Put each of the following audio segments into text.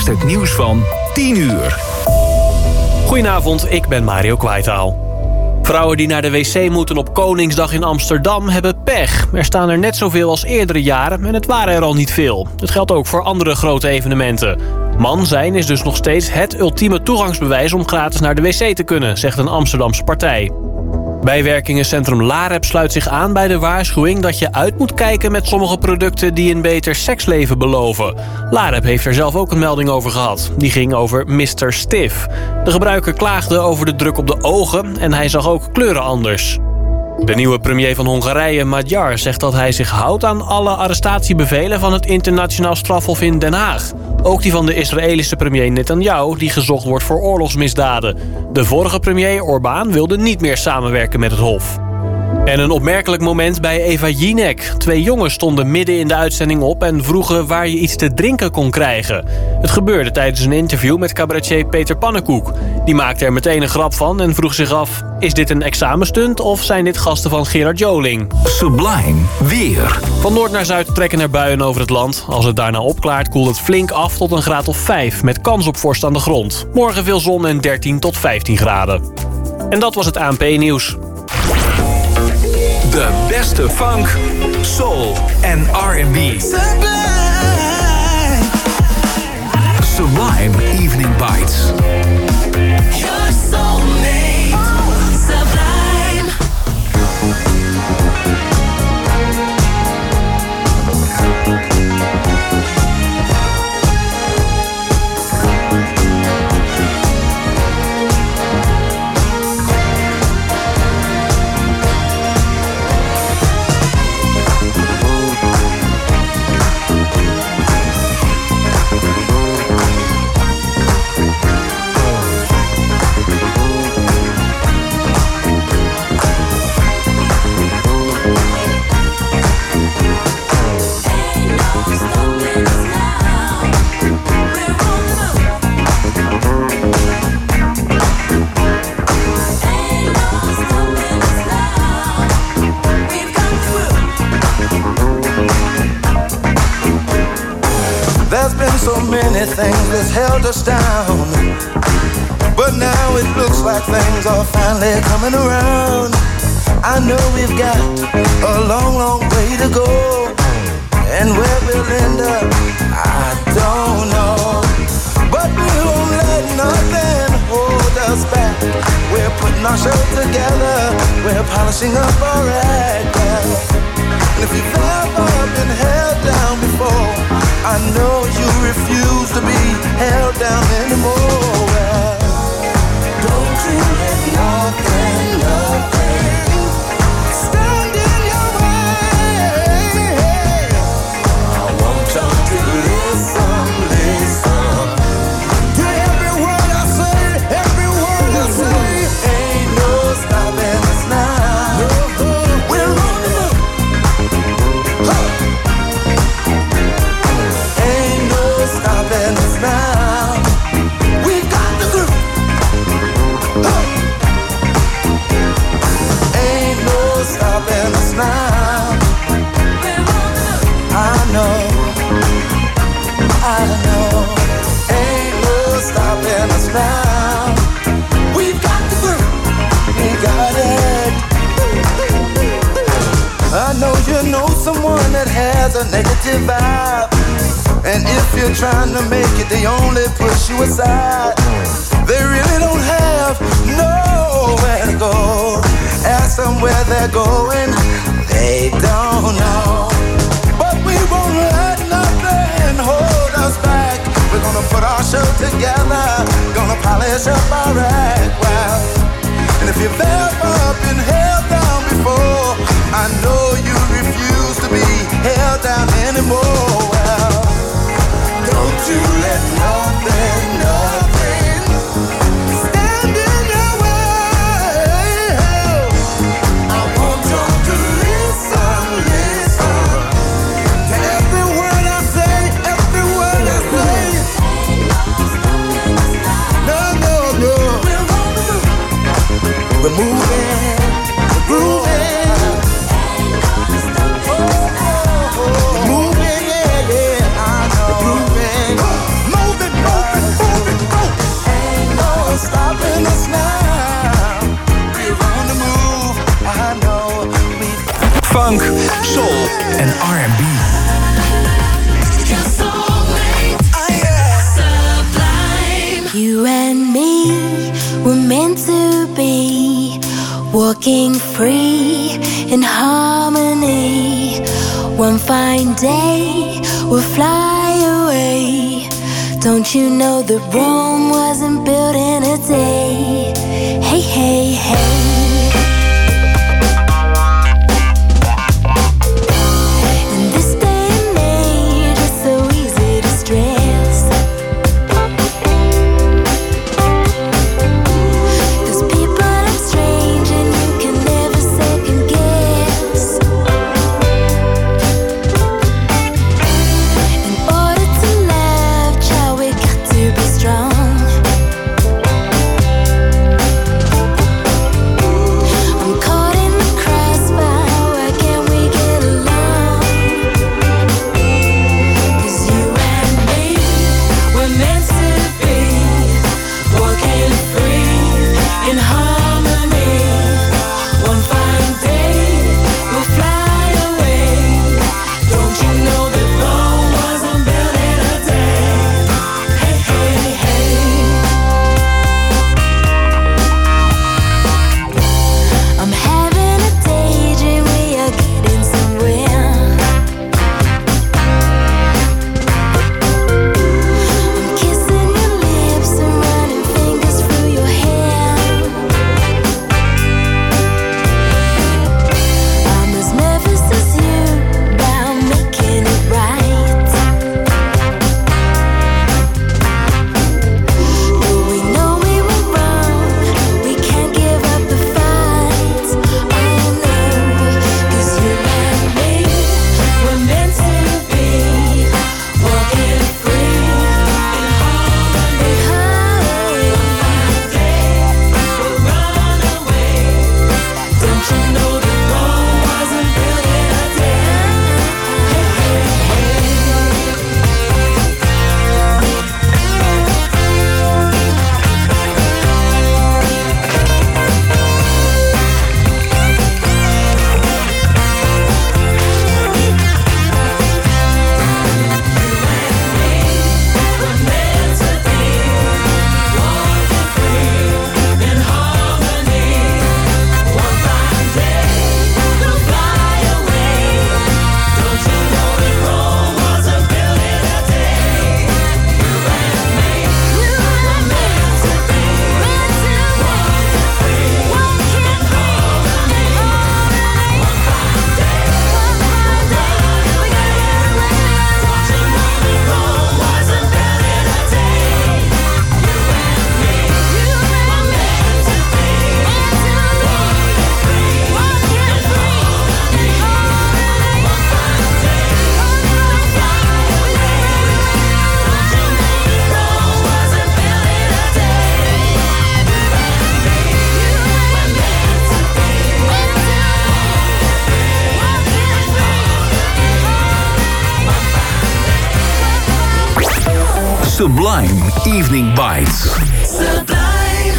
eerst het nieuws van 10 uur. Goedenavond, ik ben Mario Kwaitaal. Vrouwen die naar de wc moeten op Koningsdag in Amsterdam hebben pech. Er staan er net zoveel als eerdere jaren en het waren er al niet veel. Het geldt ook voor andere grote evenementen. Man zijn is dus nog steeds het ultieme toegangsbewijs om gratis naar de wc te kunnen, zegt een Amsterdamse partij. Bijwerkingencentrum Lareb sluit zich aan bij de waarschuwing dat je uit moet kijken met sommige producten die een beter seksleven beloven. Lareb heeft er zelf ook een melding over gehad. Die ging over Mr. Stiff. De gebruiker klaagde over de druk op de ogen en hij zag ook kleuren anders. De nieuwe premier van Hongarije, Magyar, zegt dat hij zich houdt aan alle arrestatiebevelen van het internationaal strafhof in Den Haag. Ook die van de Israëlische premier Netanyahu, die gezocht wordt voor oorlogsmisdaden. De vorige premier Orbán wilde niet meer samenwerken met het hof. En een opmerkelijk moment bij Eva Jinek. 2 jongens stonden midden in de uitzending op en vroegen waar je iets te drinken kon krijgen. Het gebeurde tijdens een interview met cabaretier Peter Pannenkoek. Die maakte er meteen een grap van en vroeg zich af: is dit een examenstunt of zijn dit gasten van Gerard Joling? Sublime weer. Van noord naar zuid trekken er buien over het land. Als het daarna opklaart koelt het flink af tot een graad of 5... met kans op vorst aan de grond. Morgen veel zon en 13 tot 15 graden. En dat was het ANP-nieuws. De beste funk, soul en R&B. Sublime Evening Bites. Your soulmate, Sublime. So many things that's held us down, but now it looks like things are finally coming around. I know we've got a long, long way to go, and where we'll end up, I don't know. But we won't let nothing hold us back. We're putting our show together, we're polishing up our act. And if you've ever been held down before, I know you refuse to be held down anymore. Don't you let nothing stand in your way. I want you to listen to every word I say, every word I say. Ain't no stopping us now. We're on the move. Stopping us now. We got the groove. Ain't no stopping us now. I know. Ain't no stopping us now. We've got the groove. We got it. I know you know someone that has a negative vibe, and if you're trying to make it, they only push you aside. They really don't have nowhere to go. Ask them where they're going, they don't know. But we won't let nothing hold us back. We're gonna put our show together, gonna polish up our act well. And if you've ever been held down before, I know you refuse to be held down anymore. Well, don't you let nothing stand in your way. I want you to listen to every word I say, every word I say. No. We're moving. We're meant to be walking free in harmony. One fine day we'll fly away. Don't you know that Rome wasn't built in a day? Hey, hey, hey. Sublime Evening Bites. Sublime.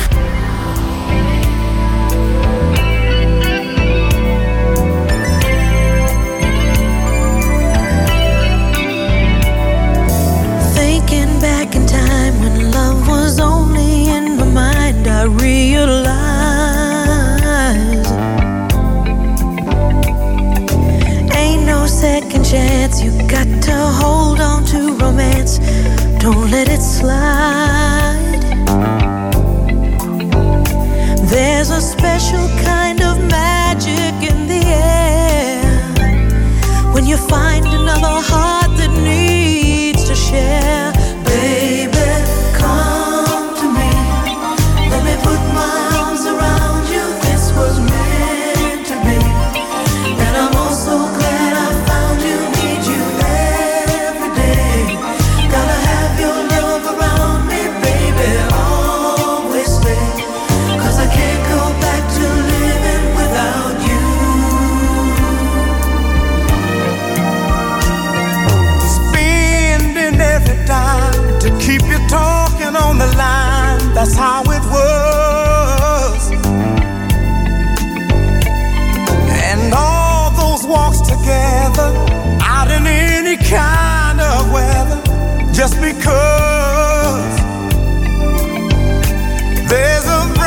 Thinking back in time when love was only in my mind, I realized ain't no second chance. You got to hold on to romance. Don't let it slide. There's a special kind of magic in the air when you find another heart that needs to share. Baby, come to me. Let me put my arms around you. This was meant to be. And I'm also glad I found you. Need you every day. Gotta have your love around me, baby. Always stay. 'Cause I can't go back to living without you. Spending every dime to keep you talking on the line. That's how it was. And all those walks together out in any kind of weather, just because there's a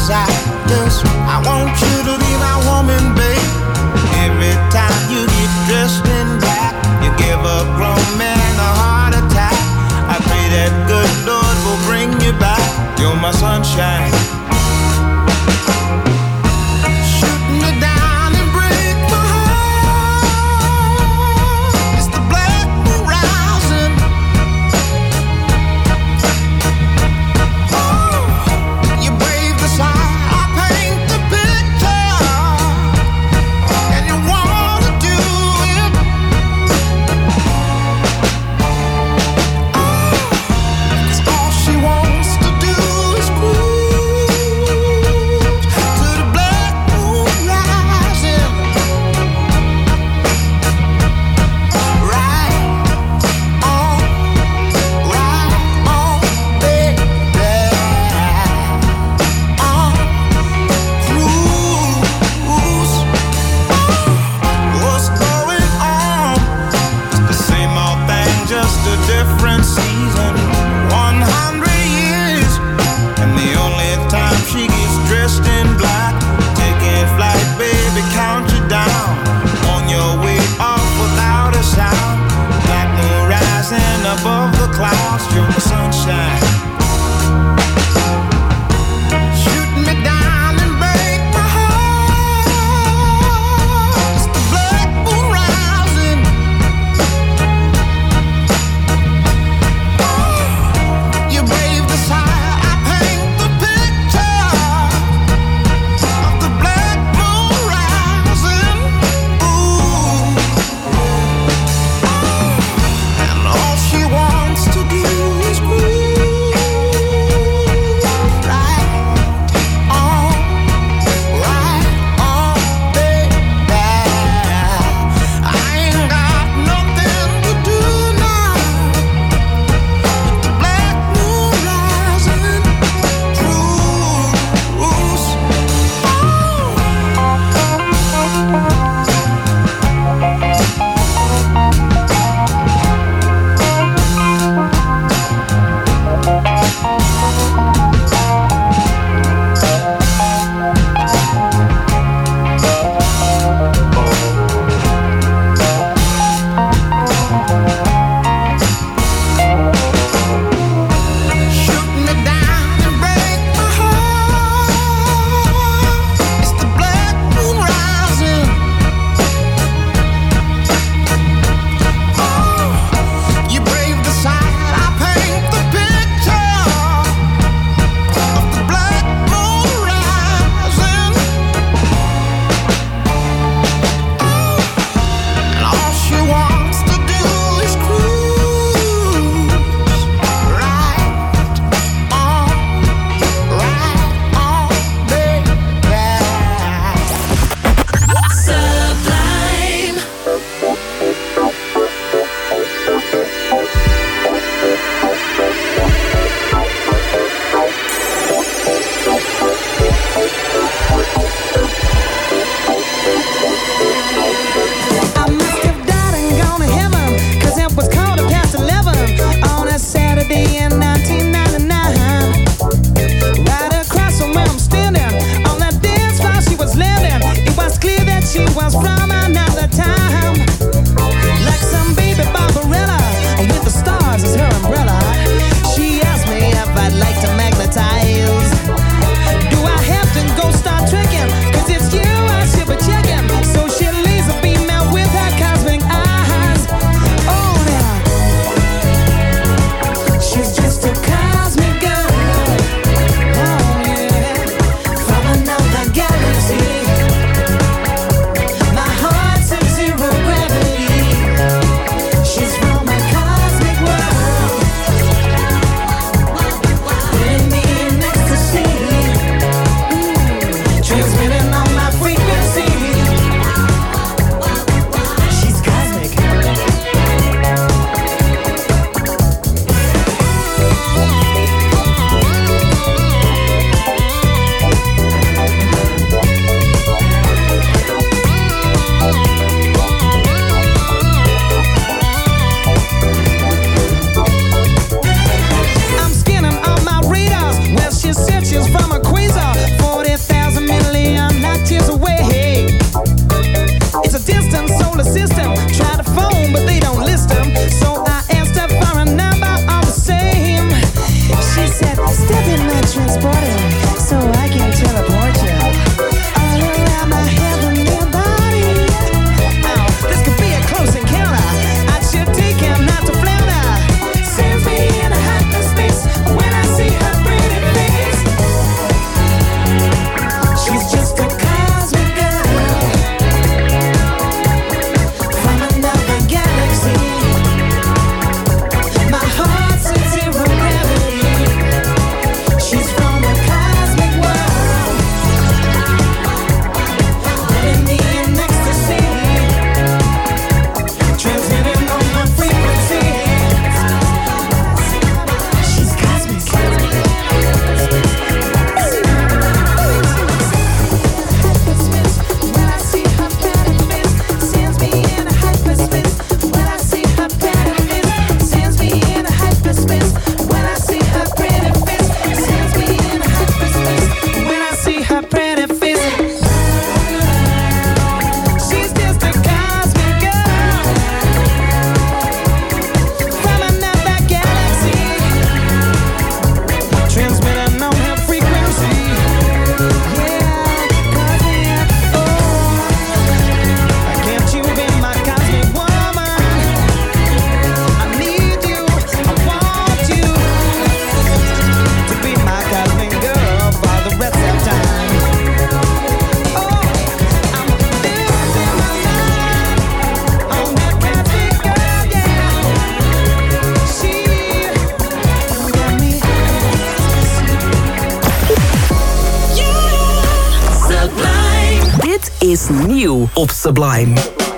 desires. I want you to be my woman, babe. Every time you get dressed in black, you give a grown man a heart attack. I pray that good Lord will bring you back. You're my sunshine. Shooting me down and break my heart. It's the black moon rising. Oh, you brave the sign, I paint the picture, and you wanna do it. Oh, 'cause all she wants to do is groove. is nieuw op Sublime.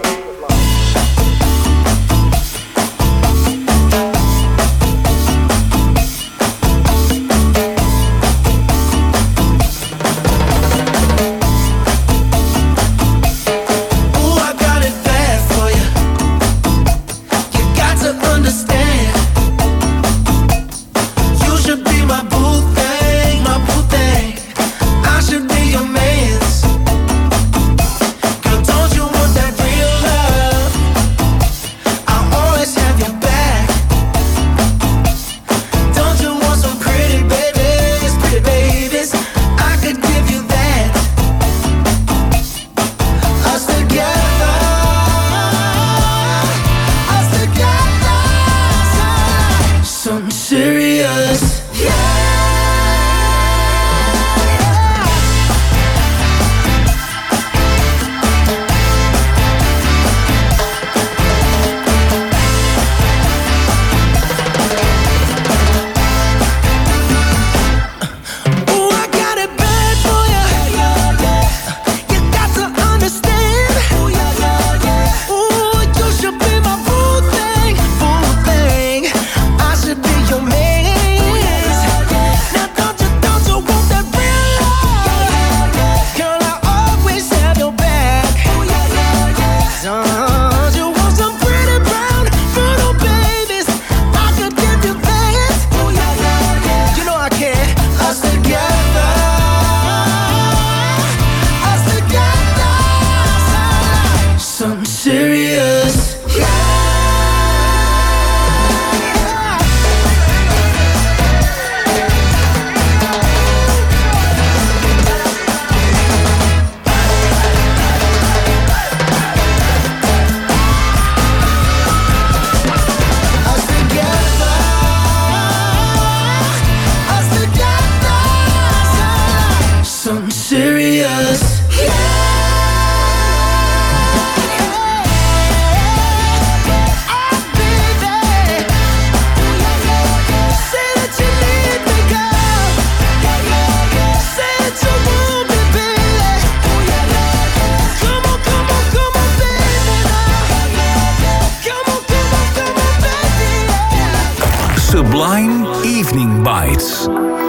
Sublime Evening Bites.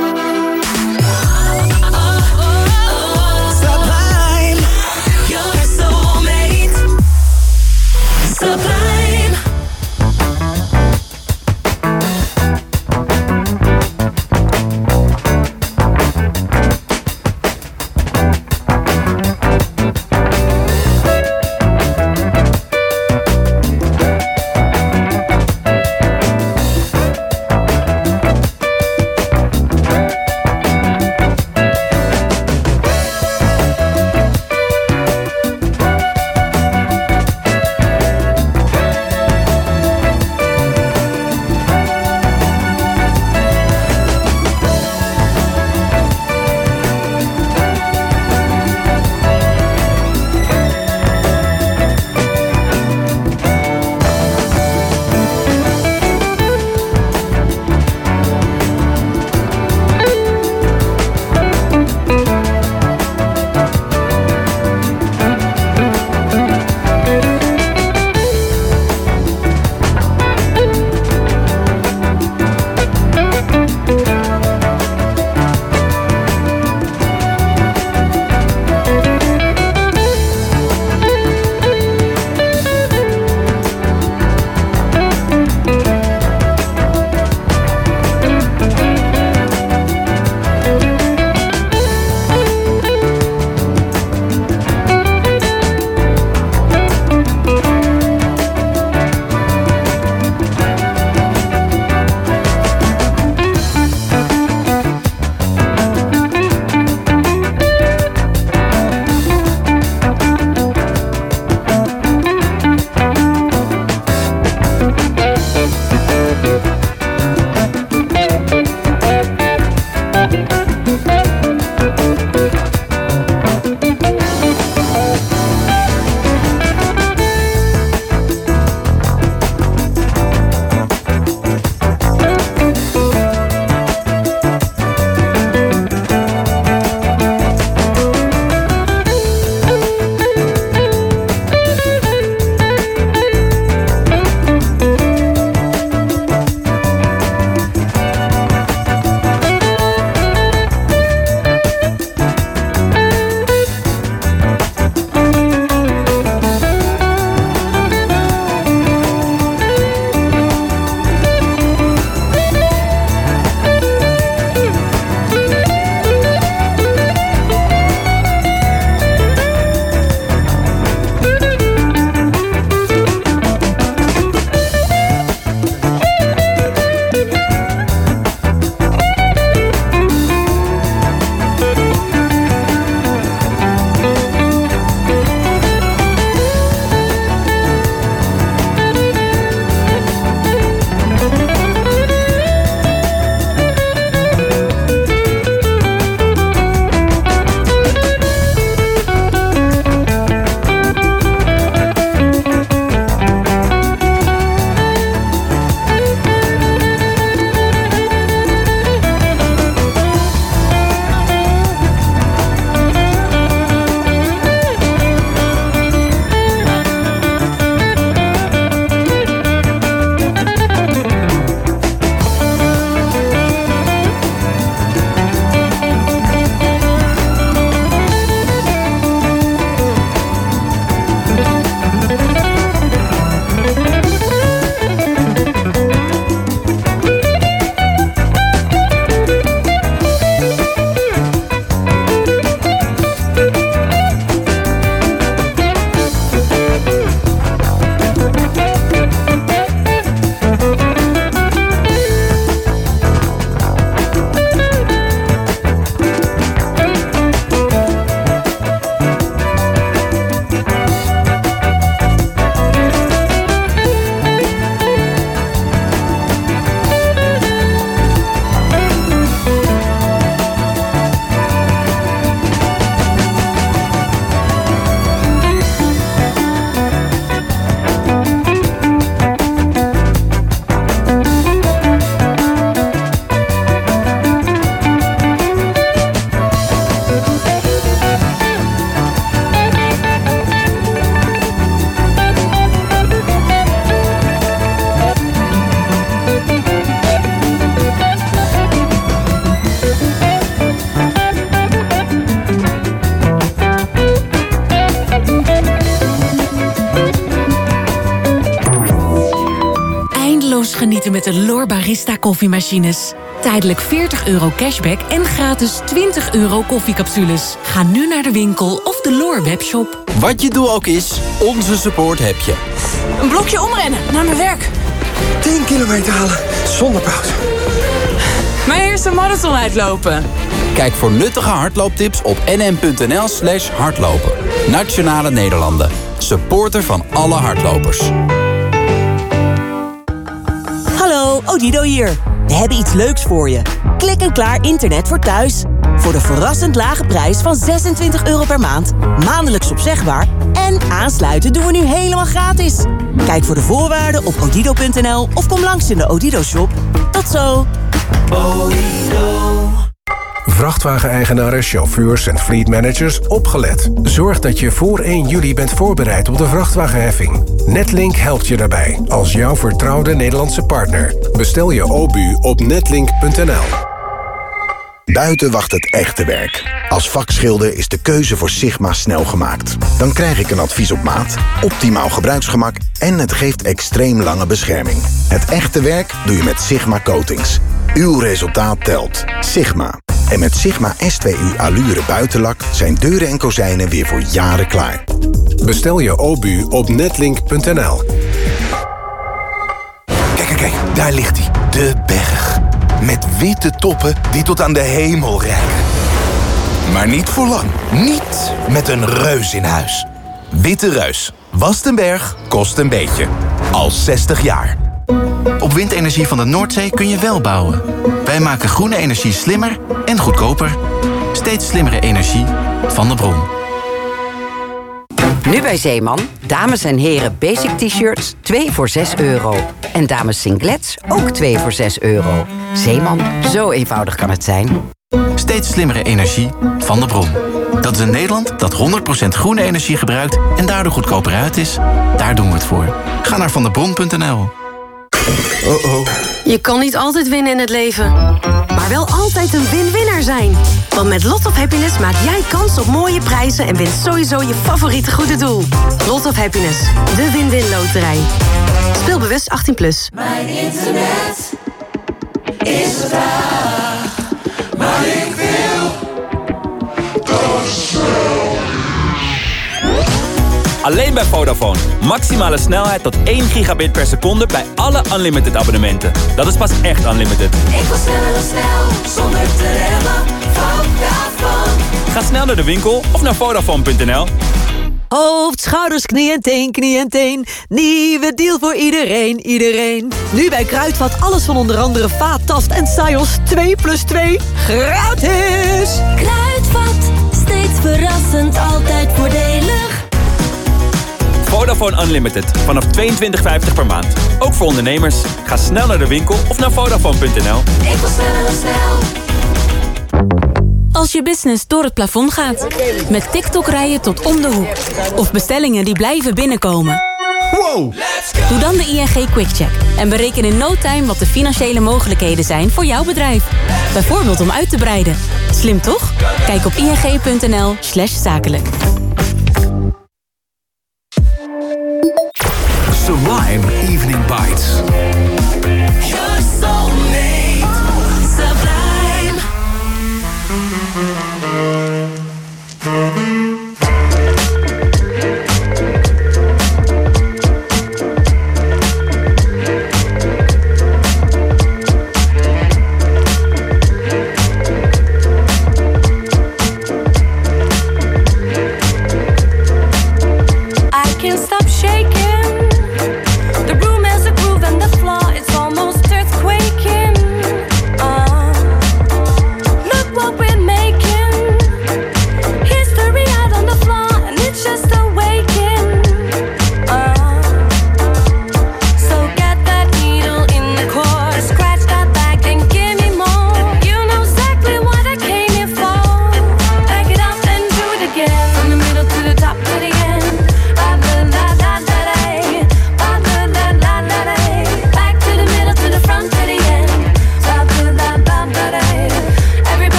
Sublime, your soulmate. Sublime. met de L'OR Barista koffiemachines. Tijdelijk €40 cashback en gratis €20 koffiecapsules. Ga nu naar de winkel of de L'OR webshop. Wat je doel ook is, onze support heb je. Een blokje omrennen naar mijn werk. 10 kilometer halen zonder pauze. Mijn eerste marathon uitlopen. Kijk voor nuttige hardlooptips op nm.nl/hardlopen. Nationale Nederlanden. Supporter van alle hardlopers. Hallo, Odido hier. We hebben iets leuks voor je. Klik-en-klaar internet voor thuis. Voor de verrassend lage prijs van €26 per maand. Maandelijks opzegbaar. En aansluiten doen we nu helemaal gratis. Kijk voor de voorwaarden op odido.nl of kom langs in de Odido-shop. Tot zo. Vrachtwageneigenaren, chauffeurs en fleetmanagers opgelet. Zorg dat je voor 1 juli bent voorbereid op de vrachtwagenheffing. Netlink helpt je daarbij als jouw vertrouwde Nederlandse partner. Bestel je OBU op netlink.nl. Buiten wacht het echte werk. Als vakschilder is de keuze voor Sigma snel gemaakt. Dan krijg ik een advies op maat, optimaal gebruiksgemak en het geeft extreem lange bescherming. Het echte werk doe je met Sigma Coatings. Uw resultaat telt. Sigma. En met Sigma S2U Allure buitenlak zijn deuren en kozijnen weer voor jaren klaar. Bestel je OBU op netlink.nl. Kijk, daar ligt hij. De berg. Met witte toppen die tot aan de hemel reiken. Maar niet voor lang. Niet met een reus in huis. Witte Reus. Wast een berg, kost een beetje. Al 60 jaar. Op windenergie van de Noordzee kun je wel bouwen. Wij maken groene energie slimmer en goedkoper. Steeds slimmere energie van de bron. Nu bij Zeeman, dames en heren basic t-shirts 2 voor €6. En dames singlets ook 2 voor €6. Zeeman, zo eenvoudig kan het zijn. Steeds slimmere energie van de bron. Dat is een Nederland dat 100% groene energie gebruikt en daardoor goedkoper uit is. Daar doen we het voor. Ga naar vandebron.nl. Je kan niet altijd winnen in het leven, maar wel altijd een win-winner zijn. Want met Lot of Happiness maak jij kans op mooie prijzen en wint sowieso je favoriete goede doel. Lot of Happiness, de win-win loterij. Speel bewust 18+. Mijn internet is vandaag, maar ik wil Alleen bij Vodafone. Maximale snelheid tot 1 gigabit per seconde bij alle unlimited abonnementen. Dat is pas echt unlimited. Ik wil sneller dan snel, zonder te remmen. Vodafone. Ga snel naar de winkel of naar Vodafone.nl. Hoofd, schouders, knie en teen. Nieuwe deal voor iedereen. Nu bij Kruidvat alles van onder andere Vaat, Tast en Sajos 2+2 gratis. Kruidvat, steeds verrassend, altijd voordelig. Vodafone Unlimited. Vanaf $22,50 per maand. Ook voor ondernemers. Ga snel naar de winkel of naar Vodafone.nl. Ik wil sneller dan snel. Als je business door het plafond gaat. Met TikTok-rijen tot om de hoek. Of bestellingen die blijven binnenkomen. Wow! Doe dan de ING QuickCheck. En bereken in no time wat de financiële mogelijkheden zijn voor jouw bedrijf. Bijvoorbeeld om uit te breiden. Slim toch? Kijk op ing.nl/zakelijk. Sublime Evening Bites. Your soulmate, Sublime. I can't stop shaking. The room has a groove and the floor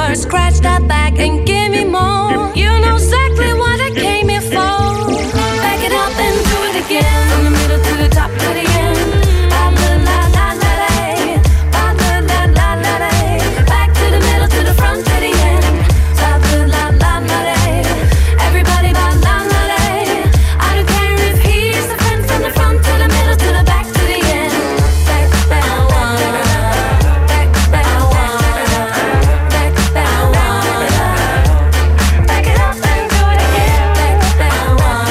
more. Scratch that back and give me more. You know exactly what I came here for. Back it up and do it again. From the middle to the top to the end. Back to the middle to the front to the end. Everybody ba la la la. I don't care if he's the friend from the front to the middle to the back to the end. Back, back, back, back, back, back it up and do it again. Back,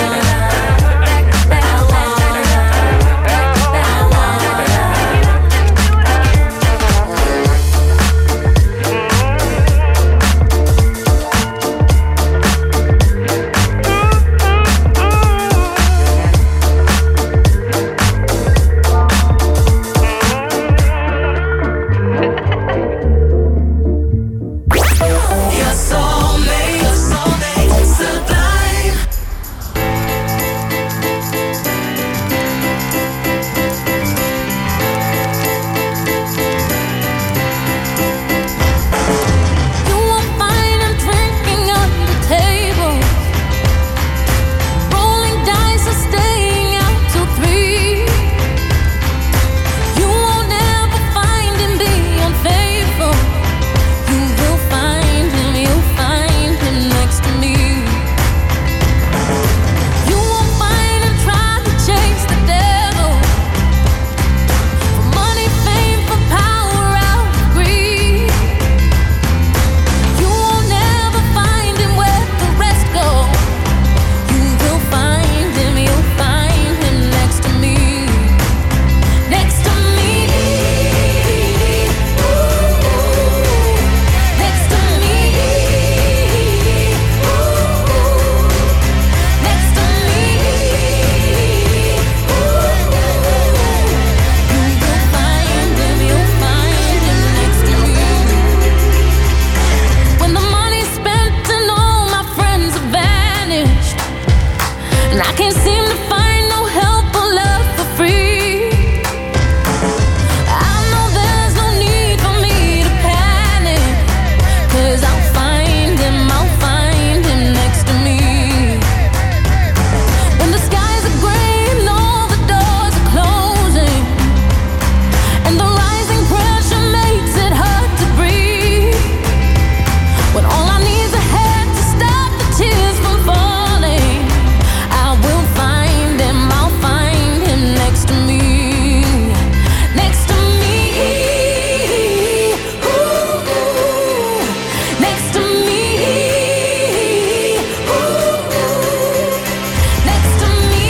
Your soulmate, Sublime. You won't find him drinking at the table, rolling dice or staying out till 3. You won't ever find him being unfaithful. You will find him, you'll find him next to me. You won't find him trying to chase the devil, for money, fame, for power, out of greed. You won't ever find him where the rest go. You will find him, you'll find him next to me. Next to me. Next to me. Next to me. You'll find him next to me. When the money's spent and all my friends have vanished, and I can't seem to find no help or love for free, I know there's no need for me to panic, 'cause I'll find him next to me. When the skies are gray and all the doors are closing, and the rising pressure makes it hard to breathe, when all I need is a hand to stop the tears from falling, I will find him, I'll find him next to me. Next to me. Next to me. Next to me.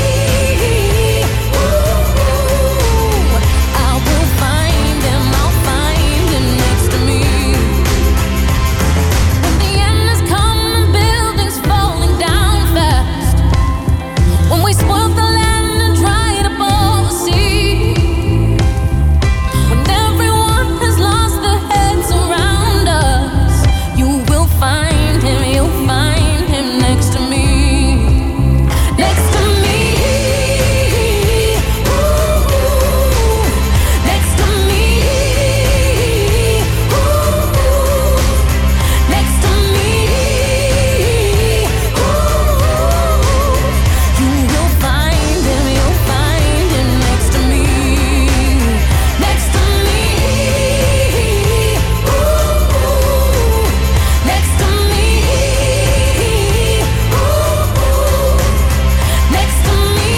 I will find him, I'll find him next to me. When the end has come and buildings falling down fast, when we spoiled the land and dried up all the sea, when everyone has lost their heads around us, you will find him, you'll find him next to me. Next to me. Next to me. Next to me. You will find him, you'll find him next to me. Next to me. Next to me. Next to me.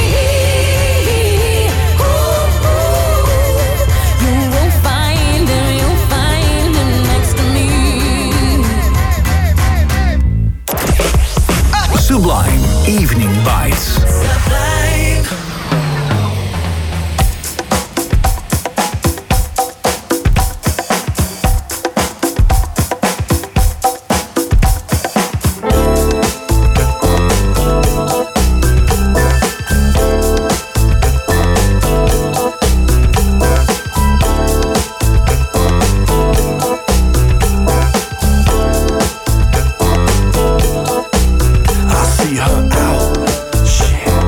You will find him, you'll find him next to me. Sublime Evening Bites. I see her out, shit.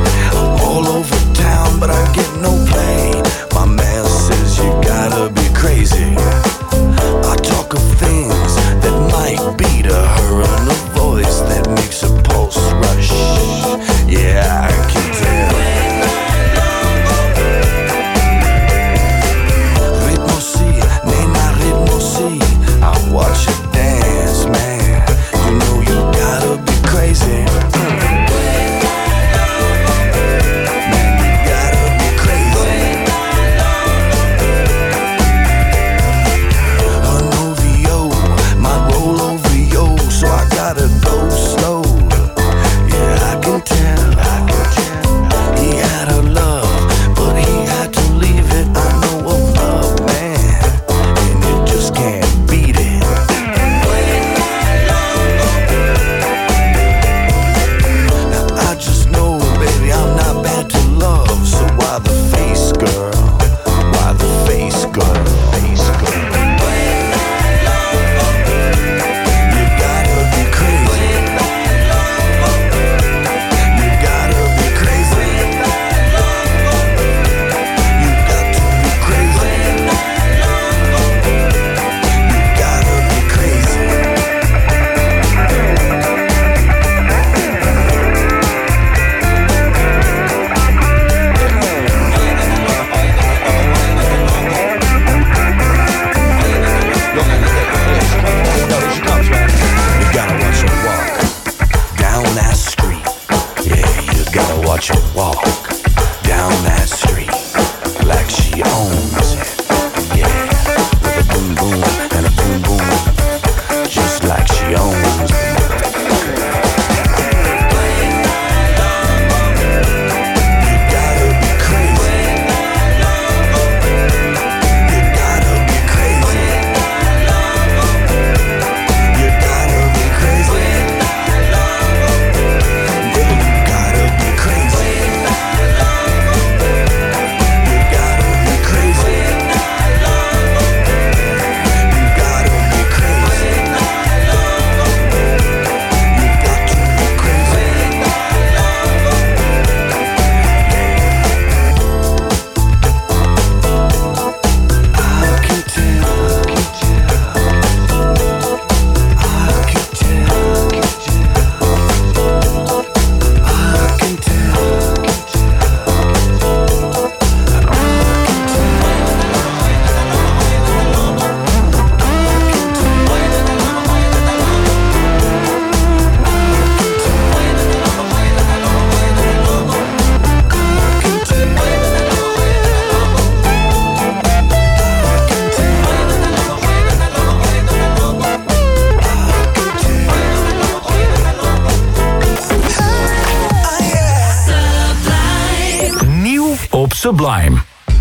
Sublime.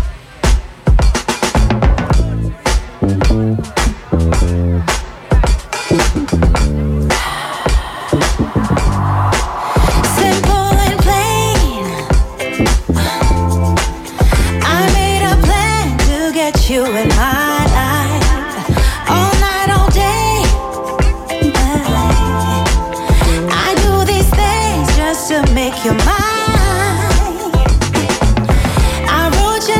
Simple and plain. I made a plan to get you in my life. All night, all day. I do these things just to make you mine. I wrote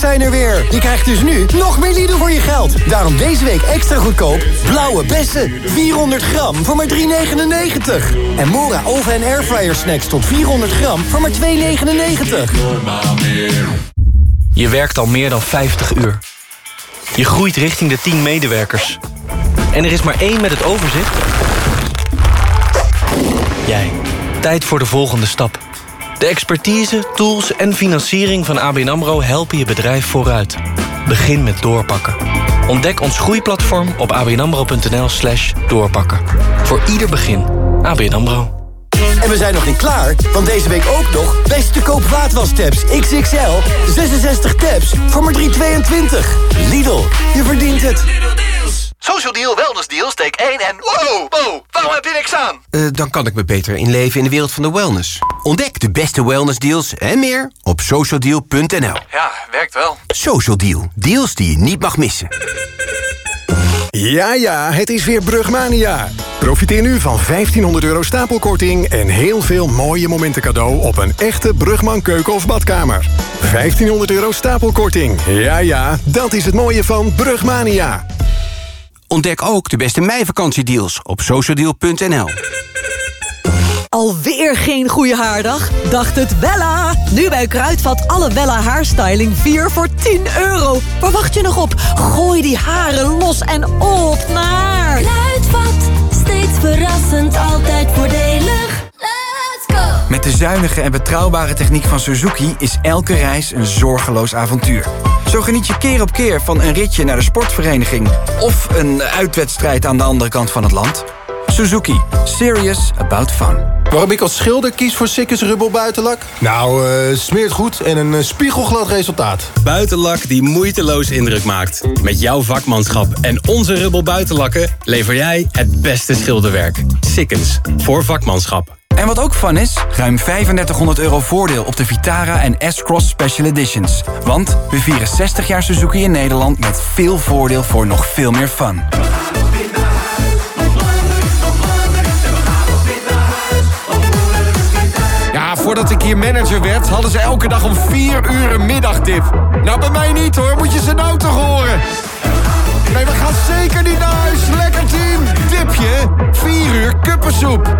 zijn er weer. Je krijgt dus nu nog meer Lidl voor je geld. Daarom deze week extra goedkoop blauwe bessen. 400 gram voor maar €3,99. En Mora oven- en airfryer snacks tot 400 gram voor maar €2,99. Je werkt al meer dan 50 uur. Je groeit richting de 10 medewerkers. En er is maar één met het overzicht. Jij. Tijd voor de volgende stap. De expertise, tools en financiering van ABN AMRO helpen je bedrijf vooruit. Begin met doorpakken. Ontdek ons groeiplatform op abnamro.nl/doorpakken. Voor ieder begin. ABN AMRO. En we zijn nog niet klaar, want deze week ook nog beste koop vaatwastabs XXL. 66 tabs voor maar €3,22. Lidl, je verdient het. Social Deal, Wellness Deal, steek 1 en... Wow, waarom heb je niks aan? Dan kan ik me beter inleven in de wereld van de wellness. Ontdek de beste wellness deals en meer op socialdeal.nl. Ja, werkt wel. Social Deal, deals die je niet mag missen. Ja, het is weer Brugmania. Profiteer nu van €1.500 stapelkorting en heel veel mooie momenten cadeau op een echte Brugman keuken of badkamer. €1.500 stapelkorting. Ja, dat is het mooie van Brugmania. Ontdek ook de beste meivakantiedeals op socialdeal.nl. Alweer geen goede haardag? Dacht het Wella! Nu bij Kruidvat alle Wella haarstyling 4 voor €10. Waar wacht je nog op? Gooi die haren los en op naar... Kruidvat, steeds verrassend, altijd voordelig. Let's go! Met de zuinige en betrouwbare techniek van Suzuki is elke reis een zorgeloos avontuur. Zo geniet je keer op keer van een ritje naar de sportvereniging of een uitwedstrijd aan de andere kant van het land. Suzuki. Serious about fun. Waarom ik als schilder kies voor Sikkes Rubbel buitenlak? Nou, smeert goed en een spiegelglad resultaat. Buitenlak die moeiteloos indruk maakt. Met jouw vakmanschap en onze Rubbel buitenlakken lever jij het beste schilderwerk. Sikkens. Voor vakmanschap. En wat ook fun is, ruim €3500 voordeel op de Vitara en S-Cross Special Editions. Want we vieren 60 jaar Suzuki in Nederland met veel voordeel voor nog veel meer fun. Ja, voordat ik hier manager werd, hadden ze elke dag om 4 uur een middagdip. Nou, bij mij niet hoor, moet je ze nou toch horen. Nee, we gaan zeker niet naar huis. Lekker team. Dipje, 4 uur kuppensoep.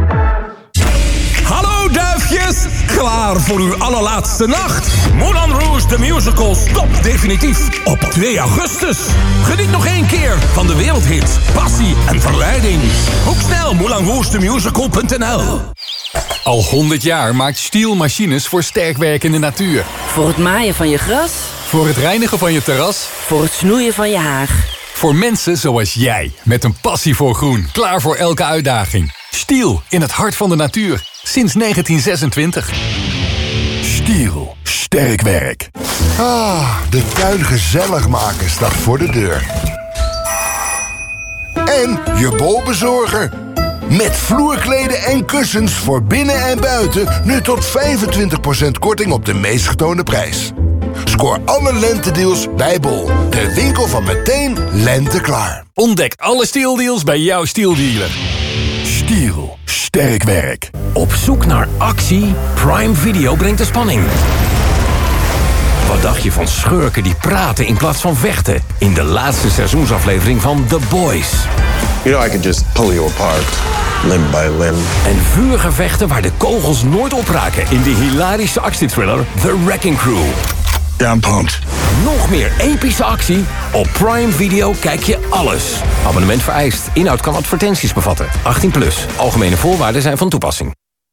Hallo duifjes, klaar voor uw allerlaatste nacht? Moulin Rouge the Musical stopt definitief op 2 augustus. Geniet nog 1 keer van de wereldhits, passie en verleiding. Boek snel moulinrougethemusical.nl. Al 100 jaar maakt Stihl machines voor sterkwerkende natuur. Voor het maaien van je gras. Voor het reinigen van je terras. Voor het snoeien van je haag. Voor mensen zoals jij, met een passie voor groen. Klaar voor elke uitdaging. Stihl, in het hart van de natuur. Sinds 1926. Stihl, sterk werk. De tuin gezellig maken staat voor de deur. En je bolbezorger. Met vloerkleden en kussens voor binnen en buiten nu tot 25% korting op de meest getoonde prijs. Scoor alle lentedeals bij Bol. De winkel van meteen lente klaar. Ontdek alle Stihl-deals bij jouw Stihl-dealer. Stihl, sterk werk. Op zoek naar actie? Prime Video brengt de spanning. Wat dacht je van schurken die praten in plaats van vechten? In de laatste seizoensaflevering van The Boys. You know I could just pull you apart, limb by limb. En vuurgevechten waar de kogels nooit opraken in de hilarische actiethriller The Wrecking Crew. I'm pumped. Nog meer epische actie? Op Prime Video kijk je alles. Abonnement vereist. Inhoud kan advertenties bevatten. 18+. Algemene voorwaarden zijn van toepassing.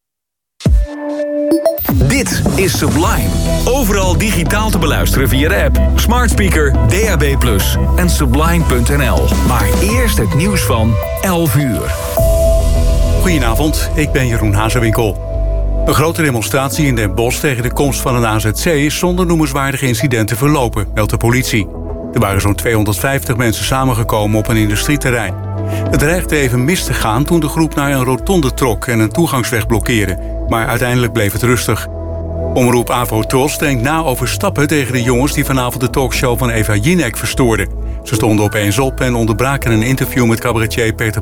Dit is Sublime. Overal digitaal te beluisteren via de app, smart speaker, DAB+ en sublime.nl. Maar eerst het nieuws van 11 uur. Goedenavond, ik ben Jeroen Hazewinkel. Een grote demonstratie in Den Bosch tegen de komst van een AZC is zonder noemenswaardige incidenten verlopen, meldt de politie. Er waren zo'n 250 mensen samengekomen op een industrieterrein. Het dreigde even mis te gaan toen de groep naar een rotonde trok en een toegangsweg blokkeerde. Maar uiteindelijk bleef het rustig. Omroep Avro-Tros denkt na over stappen tegen de jongens die vanavond de talkshow van Eva Jinek verstoorden. Ze stonden opeens op en onderbraken een interview met cabaretier Peter